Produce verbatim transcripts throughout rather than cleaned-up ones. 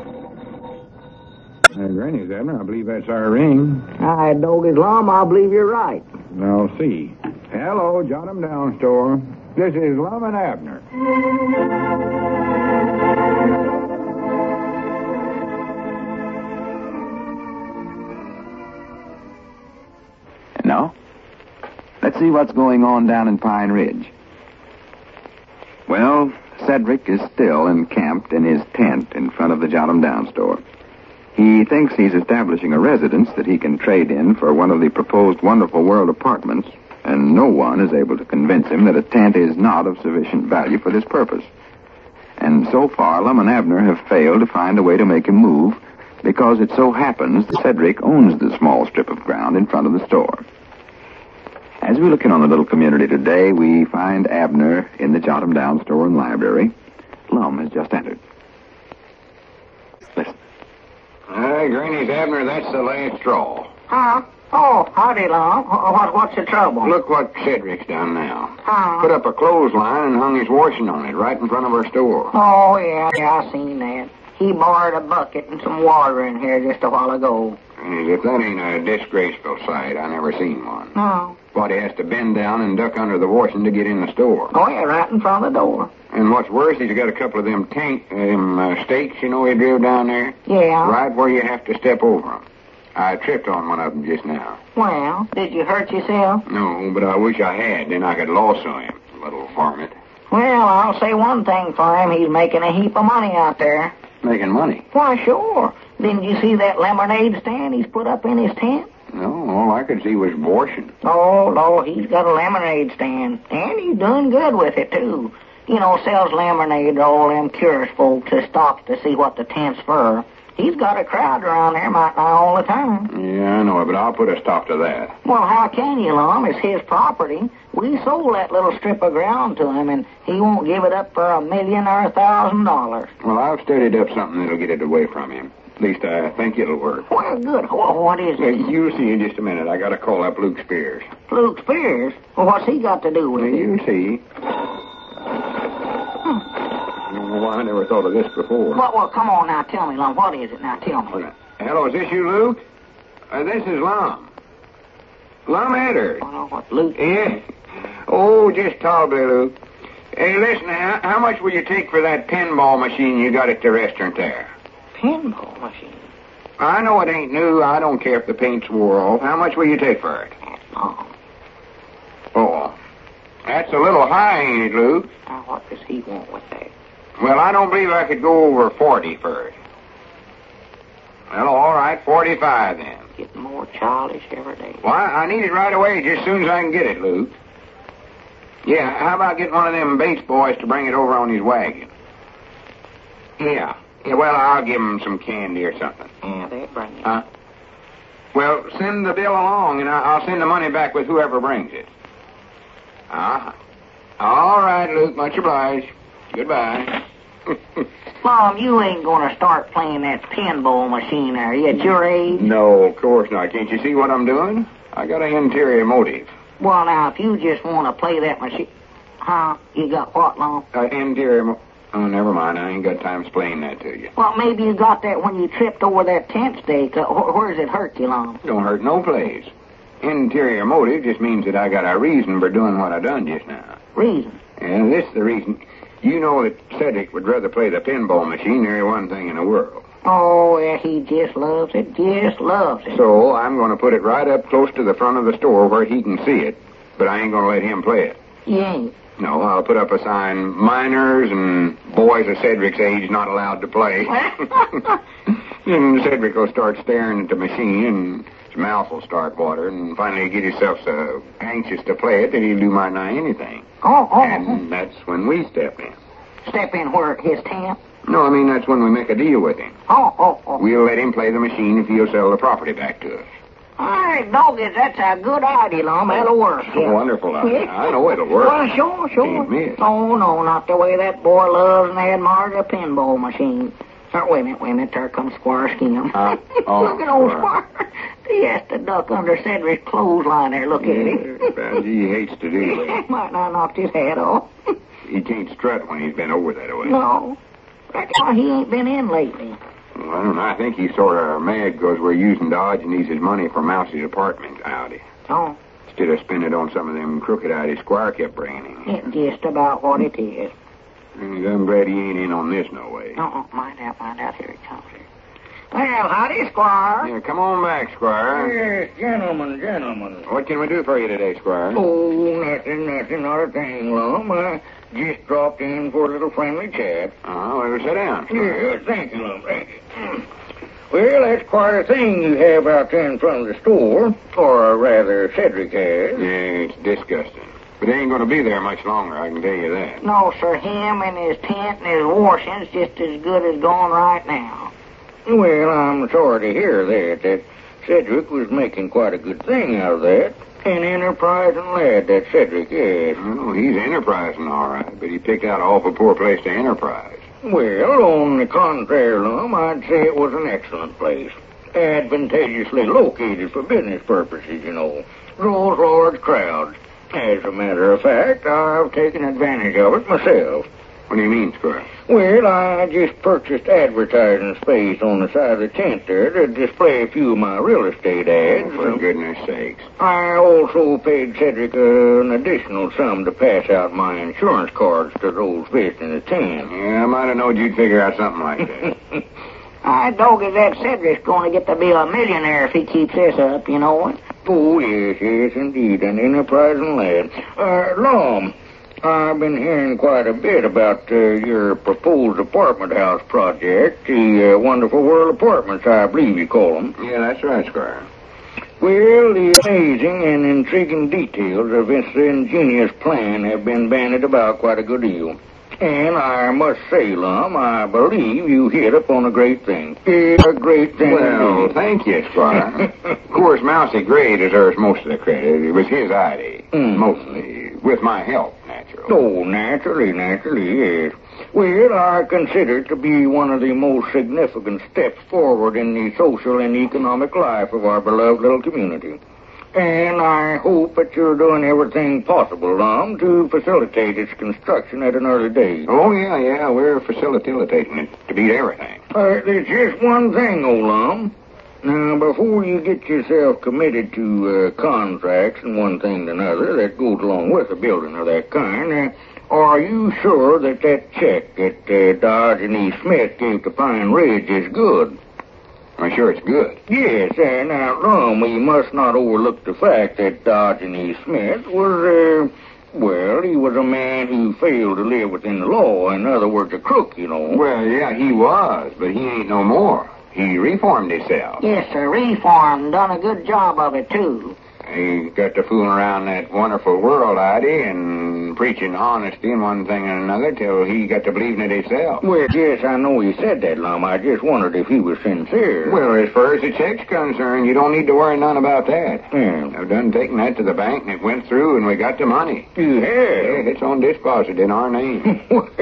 Uh, Granny's, Abner. I believe that's our ring. I dog his Lum. I believe you're right. I'll see. Hello, Jot 'em Down store. This is Lum and Abner. And now, let's see what's going on down in Pine Ridge. Well, Cedric is still encamped in his tent in front of the Jot 'em Down store. He thinks he's establishing a residence that he can trade in for one of the proposed Wonderful World apartments, and no one is able to convince him that a tent is not of sufficient value for this purpose. And so far, Lum and Abner have failed to find a way to make him move, because it so happens that Cedric owns the small strip of ground in front of the store. As we look in on the little community today, we find Abner in the Jot 'em Down store and library. Lum has just entered. Listen. Hi, Granny's, Abner. That's the last straw. Huh? Oh, howdy, Lum. What, what's the trouble? Look what Cedric's done now. Huh? Put up a clothesline and hung his washing on it right in front of our store. Oh, yeah, yeah, I seen that. He borrowed a bucket and some water in here just a while ago. And if that ain't a disgraceful sight, I never seen one. Oh. But he has to bend down and duck under the washing to get in the store. Oh, yeah, right in front of the door. And what's worse, he's got a couple of them tank, them uh, stakes, you know, he drove down there. Yeah. Right where you have to step over them. I tripped on one of them just now. Well, did you hurt yourself? No, but I wish I had. Then I could lasso him, little varmint. Well, I'll say one thing for him. He's making a heap of money out there. Making money? Why, sure. Didn't you see that lemonade stand he's put up in his tent? No, all I could see was washing. Oh, no, he's got a lemonade stand. And he's doing good with it, too. You know, sells lemonade to all them curious folks that stops to see what the tent's for. He's got a crowd around there, might not all the time. Yeah, I know it, but I'll put a stop to that. Well, how can you, Lum? It's his property. We sold that little strip of ground to him, and he won't give it up for a million or a thousand dollars. Well, I've studied up something that'll get it away from him. At least I think it'll work. Well, good. Well, what is Hey, it? you'll see in just a minute. I got to call up Luke Spears. Luke Spears? Well, what's he got to do with Now, it? you see. Oh, I never thought of this before. Well, well, come on now. Tell me, Lum. What is it? Now, tell me. Hello, is this you, Luke? Uh, this is Lum. Lum Eddard. Well, what, Luke? Yeah. Oh, just tolerably, Luke. Hey, listen, how, how much will you take for that pinball machine you got at the restaurant there? Pinball machine? I know it ain't new. I don't care if the paint's wore off. How much will you take for it? Oh. Oh, that's a little high, ain't it, Luke? Now, what does he want with that? Well, I don't believe I could go over forty for it. Well, all right, forty-five then. Getting more childish every day. Well, I I need it right away, just as soon as I can get it, Luke. Yeah, how about getting one of them Bates boys to bring it over on his wagon? Yeah. Yeah, well, I'll give him some candy or something. Yeah, they bring it. Huh? Well, send the bill along, and I- I'll send the money back with whoever brings it. Uh-huh. All right, Luke, much obliged. Goodbye. Mom, you ain't going to start playing that pinball machine, are you, at your age? No, of course not. Can't you see what I'm doing? I got an interior motive. Well, now, if you just want to play that machine... Huh? You got what, Lom? Uh, interior mo- Oh, never mind. I ain't got time to explain that to you. Well, maybe you got that when you tripped over that tent stake. Uh, wh- where's it hurt you, Lom? Don't hurt no place. Interior motive just means that I got a reason for doing what I done just now. Reason? And this is the reason. You know that Cedric would rather play the pinball machine than any one thing in the world. Oh, yeah, he just loves it, just loves it. So I'm going to put it right up close to the front of the store where he can see it, but I ain't going to let him play it. You ain't? No, I'll put up a sign, minors and boys of Cedric's age not allowed to play. And Cedric will start staring at the machine, and his mouth will start watering, and finally get himself so anxious to play it that he'll do might nigh anything. Oh, oh. And that's when we step in. Step in where? His tent? No, I mean, that's when we make a deal with him. Oh, oh, oh. We'll let him play the machine if he'll sell the property back to us. All right, doggies, that's a good idea, Lom. That'll work. Yeah. Wonderful idea. I know it'll work. Well, sure, sure. Can't miss. Oh, no, not the way that boy loves and admires a pinball machine. Oh, wait a minute, wait a minute. There comes Squire Skim. Uh, oh, Look at old Squire. Squire. He has to duck under Cedric's clothesline there. Look at him. Yeah, he hates to do that. Might not knocked his hat off. He can't strut when he's been over that way. No. That's why he ain't been in lately. I don't know. I think he's sort of mad because we're using Dodge and needs his money for Mousie's apartment Audi. Oh. Instead of spending it on some of them crooked Audi Squire kept bringing him. It's just about what it is. I'm glad he ain't in on this no way. Uh-uh, mind out, mind out. Here he comes. Here. Well, howdy, Squire. Yeah, come on back, Squire. Yes, gentlemen, gentlemen. What can we do for you today, Squire? Oh, nothing, nothing, not a thing, Lum. I just dropped in for a little friendly chat. Oh, well, sit down. Yeah, thank you, Lum, thank you. Well, that's quite a thing you have out there in front of the store, or rather, Cedric has. Yeah, it's disgusting. But they ain't going to be there much longer, I can tell you that. No, sir, him and his tent and his washing's just as good as gone right now. Well, I'm sorry to hear that, that Cedric was making quite a good thing out of that. An enterprising lad, that Cedric is. Oh, he's enterprising, all right, but he picked out an awful poor place to enterprise. Well, on the contrary, Lum, I'd say it was an excellent place. Advantageously located for business purposes, you know. Draws large crowds. As a matter of fact, I've taken advantage of it myself. What do you mean, Squire? Well, I just purchased advertising space on the side of the tent there to display a few of my real estate ads. Oh, for goodness sakes. I also paid Cedric uh, an additional sum to pass out my insurance cards to those visiting the tent. Yeah, I might have known you'd figure out something like that. I dog is that Cedric's going to get to be a millionaire if he keeps this up, you know. Oh, yes, yes, indeed, an enterprising lad. Uh, Lum, I've been hearing quite a bit about uh, your proposed apartment house project, the uh, Wonderful World Apartments, I believe you call them. Yeah, that's right, Squire. Well, the amazing and intriguing details of this ingenious plan have been bandied about quite a good deal. And I must say, Lum, I believe you hit upon a great thing. It's a great thing. Well, indeed. thank you, Squire. Of course, Mousy Gray deserves most of the credit. It was his idea, Mm. mostly, with my help, naturally. Oh, naturally, naturally, yes. Well, I consider it to be one of the most significant steps forward in the social and economic life of our beloved little community. And I hope that you're doing everything possible, Lum, to facilitate its construction at an early date. Oh, yeah, yeah, we're facilitating it to beat everything. Uh, there's just one thing, old Lum. Now, before you get yourself committed to uh, contracts and one thing and another that goes along with a building of that kind, uh, are you sure that that check that uh, Dodge and E. Smith gave to Pine Ridge is good? I'm sure it's good. Yes, uh, now, Lum, we must not overlook the fact that Dodge and E. Smith was, uh, well, he was a man who failed to live within the law. In other words, a crook, you know. Well, yeah, he was, but he ain't no more. He reformed himself. Yes, sir, reformed. Done a good job of it, too. He got to fooling around that wonderful world idea and preaching honesty and one thing and another till he got to believing it himself. Well, yes, I know he said that, Lum. I just wondered if he was sincere. Well, as far as the check's concerned, you don't need to worry none about that. Yeah. I've done taken that to the bank, and it went through, and we got the money. You have? Yeah, it's on deposit in our name.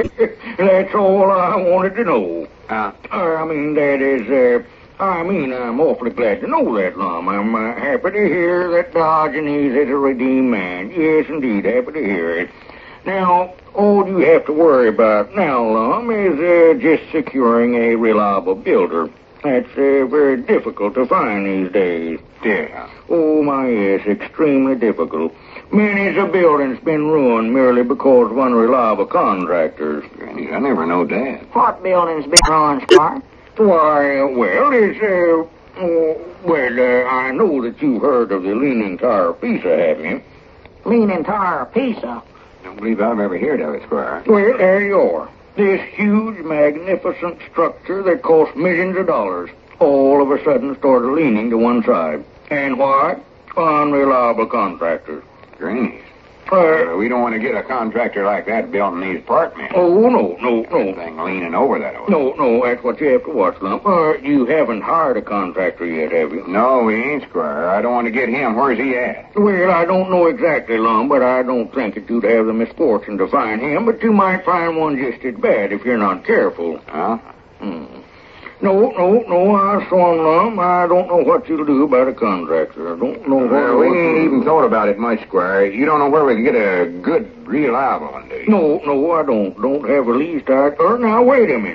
That's all I wanted to know. Uh, Uh, I mean, that is, uh, I mean, I'm awfully glad to know that, Lum. I'm uh, happy to hear that Diogenes is a redeemed man. Yes, indeed, happy to hear it. Now, all you have to worry about now, Lum, is uh, just securing a reliable builder. That's uh, very difficult to find these days. yeah. Oh, my, yes, extremely difficult. Many's a building's been ruined merely because of unreliable contractors. I never knowed that. What building's been ruined, Squire? Why, uh, well, it's, uh, oh, well, uh, I know that you've heard of the Leaning Tower of Pisa, haven't you? Leaning Tower of Pisa. Don't believe I've ever heard of it, Squire. Well, there you are. This huge, magnificent structure that cost millions of dollars all of a sudden started leaning to one side. And why? Unreliable contractors. Greenies. Uh, Uh, we don't want to get a contractor like that building these apartments. oh, no, no, That no. thing leaning over that way. No, no, that's what you have to watch, Lump. Uh, you haven't hired a contractor yet, have you? No, we ain't, Squire. I don't want to get him. Where's he at? Well, I don't know exactly, Lum, but I don't think that you'd have the misfortune to find him, but you might find one just as bad if you're not careful. Huh? Hmm. No, no, no, I saw him, Lum. I don't know what you'll do about a contractor. I don't know what... Well, we ain't even thought about it much, Squire. You don't know where we can get a good, reliable one, do you? No, no, I don't. Don't have the least idea. Or now, wait a minute.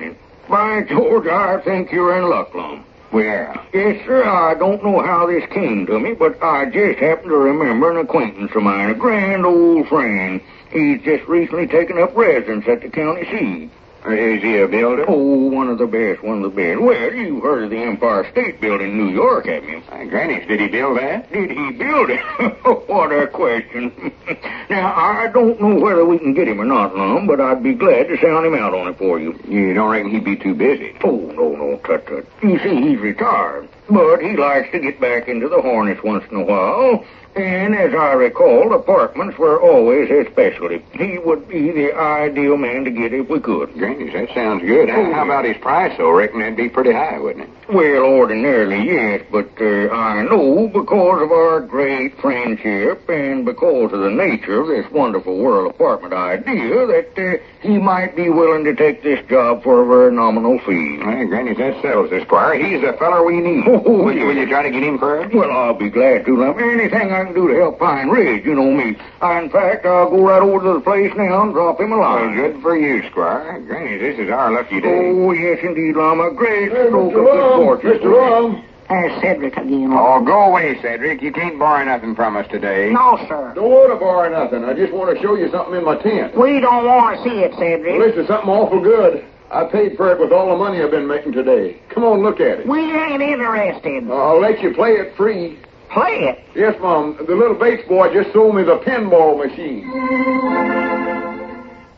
By George, I think you're in luck, Lum. Well, Yes, sir, I don't know how this came to me, but I just happen to remember an acquaintance of mine, a grand old friend. He's just recently taken up residence at the county seat. is he a builder? Oh, one of the best, one of the best. Well, you've heard of the Empire State Building in New York, haven't you? Uh, Granny, did he build that? Did he build it? What a question. Now, I don't know whether we can get him or not, Lum, but I'd be glad to sound him out on it for you. You don't reckon he'd be too busy? Oh, no, no, tut, tut. You see, he's retired, but he likes to get back into the harness once in a while. And as I recall, apartments were always his specialty. He would be the ideal man to get if we could. Granny, that sounds good. Oh, How about his price, though? Reckon that'd be pretty high, wouldn't it? Well, ordinarily, yes, but uh, I know because of our great friendship and because of the nature of this wonderful world apartment idea that uh, he might be willing to take this job for a very nominal fee. Well, Granny, that settles this, Squire. He's the feller we need. Oh, will, you, will yes. you try to get him first? Well, I'll be glad to, Lum. Anything I can do to help Pine Ridge, you know me. I, in fact, I'll go right over to the place now and drop him a Well, line. good for you, Squire. Granny, this is our lucky day. Oh, yes, indeed, Lum. A great Hey, stroke Mister of good Lum, fortune. Mister Lum. There's Cedric again. Oh, go away, Cedric. You can't borrow nothing from us today. No, sir. Don't want to borrow nothing. I just want to show you something in my tent. We don't want to see it, Well, Cedric. this is something awful good. I paid for it with all the money I've been making today. Come on, look at it. We ain't interested. I'll let you play it free. Play it. Yes, Mom. The little Bates boy just sold me the pinball machine.